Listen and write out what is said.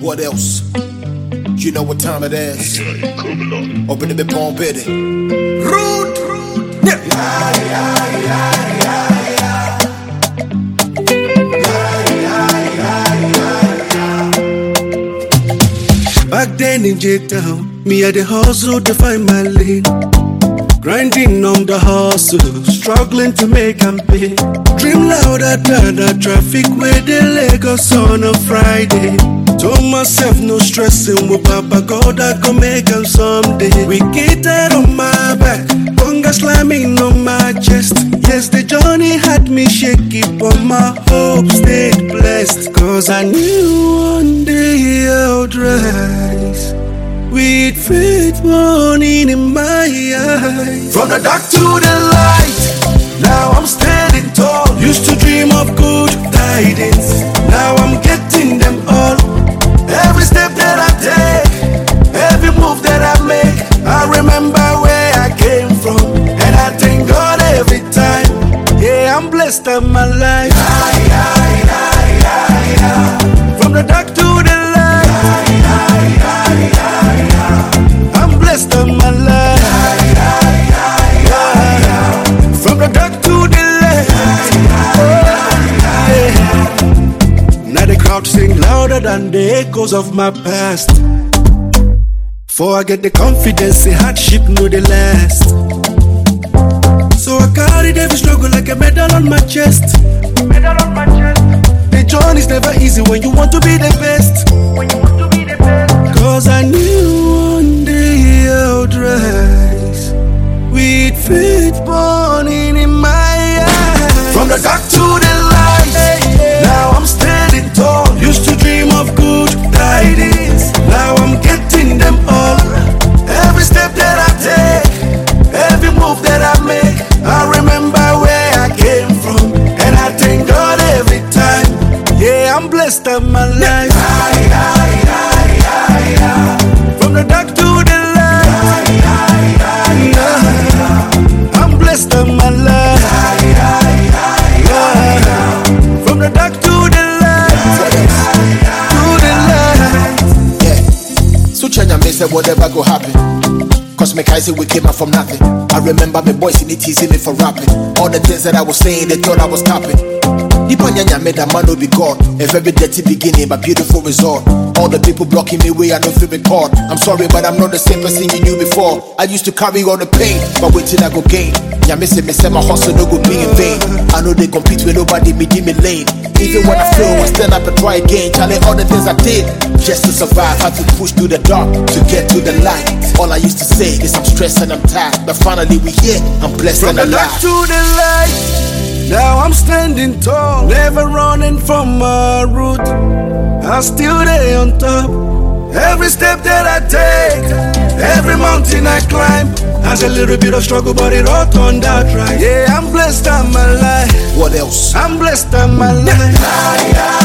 What else? You know what time it is. Open the palm bitty. Rude. Back then in J-Town, me had the hustle to find my lane. Grinding on the hustle, struggling to make and pay. Dream louder than the traffic with the Lagos on a Friday. Told myself no stressing with Papa God, I could make him someday. We gated on my back, conga slamming on my chest. Yes, the journey had me shaky, but my hope stayed blessed. Cause I knew one day I would rise with faith burning in my eyes. From the dark to the light, now I'm standing tall. Used to dream of good tidings, now I'm getting them all. Every step that I take, every move that I make, I remember where I came from, and I thank God every time. Yeah, I'm blessed of my life. From the dark to the light, I'm blessed of my life. From the dark to the light. Now the crowd sing louder than the echoes of my past. For I get the confidence, the hardship know the last. So I carried every struggle like a medal on my chest. The journey's never easy when you want to be the best. Cause I knew one day I would rise with faith burning in my eyes. From the dark to the light, now I'm standing tall. Used to dream of good tidings, now I'm getting them all. Every step that I take, every move that I make, I remember where I came from, and I thank God every time. Yeah, I'm blessed of my life. From the dark to the light, I'm blessed of my life. From the dark to the light, Yeah. So Chanya may say whatever go happen. Cause me kai say we came out from nothing. I remember my boys in it teasing me for rapping. All the things that I was saying, they thought I was capping. Dipanyanya made a man no be God. A very dirty beginning, but beautiful result. All the people blocking me way, I don't feel record. I'm sorry, but I'm not the same person you knew before. I used to carry all the pain, but wait till I go gain. Nyame say me say my hustle no go be in vain. I know they compete with nobody, me give me lane. Even when I fail, I stand up and try again. Charlie, all the things I did just to survive, had to push through the dark to get to the light. All I used to say is I'm stressed and I'm tired, but finally we here. I'm blessed and alive. From the dark to the light, now I'm standing tall, never running from my route. I'm still there on top. Every step that I take, every mountain I climb, has a little bit of struggle, but it all turned out right. Yeah, I'm blessed of my life. What else? I'm blessed of my life.